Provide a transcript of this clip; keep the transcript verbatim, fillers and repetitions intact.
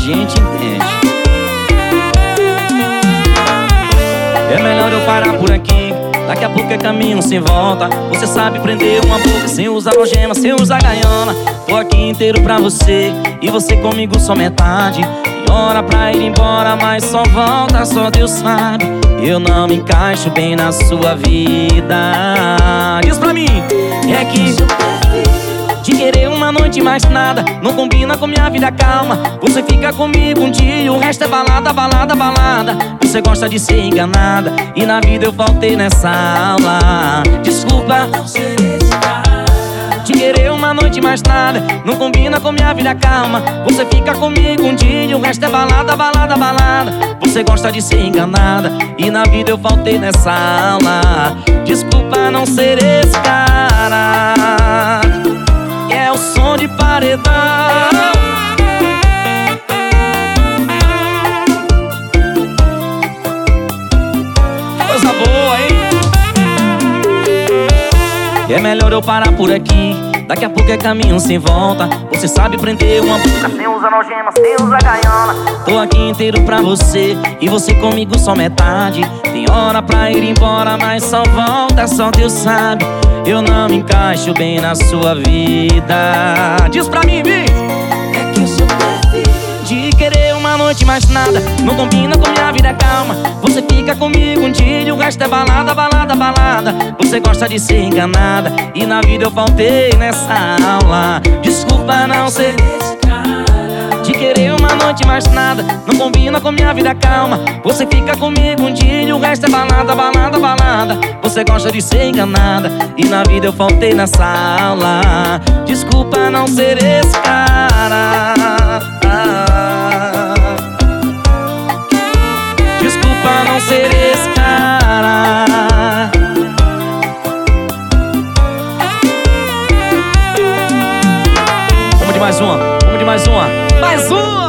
gente entende. É melhor eu parar por aqui, daqui a pouco é caminho sem volta. Você sabe prender uma boca sem usar algema, sem usar gaiana. Tô aqui inteiro pra você e você comigo só metade. Tem hora pra ir embora, mas só volta, só Deus sabe. Eu não me encaixo bem na sua vida. Diz pra mim, é que de querer uma noite mais nada não combina com minha vida calma. Você fica comigo um dia e o resto é balada, balada, balada. Você gosta de ser enganada e na vida eu faltei nessa aula. Desculpa não ser esse cara. De querer uma noite mais nada não combina com minha vida calma. Você fica comigo um dia e o resto é balada, balada, balada. Você gosta de ser enganada e na vida eu faltei nessa aula. Desculpa não ser esse cara. É o som de paredão. Coisa boa, hein? É melhor eu parar por aqui, daqui a pouco é caminho sem volta. Você sabe prender uma boca sem usar algema, sem usar gaiana. Tô aqui inteiro pra você e você comigo só metade. Tem hora pra ir embora, mas só volta, só Deus sabe. Eu não me encaixo bem na sua vida. Diz pra mim, Bi. É que o seu perfil de querer uma noite mais nada não combina com minha vida calma. Você fica comigo um dia e o resto é balada, balada, balada. Você gosta de ser enganada e na vida eu faltei nessa aula. Desculpa não ser esse cara. De querer uma noite mais nada não combina com minha vida calma. Você fica comigo um dia e o resto é balada, balada, balada. Você gosta de ser enganada e na vida eu faltei nessa aula. Desculpa não ser esse cara. Desculpa não ser esse cara. Vamos de mais uma, vamos de mais uma. Mais uma!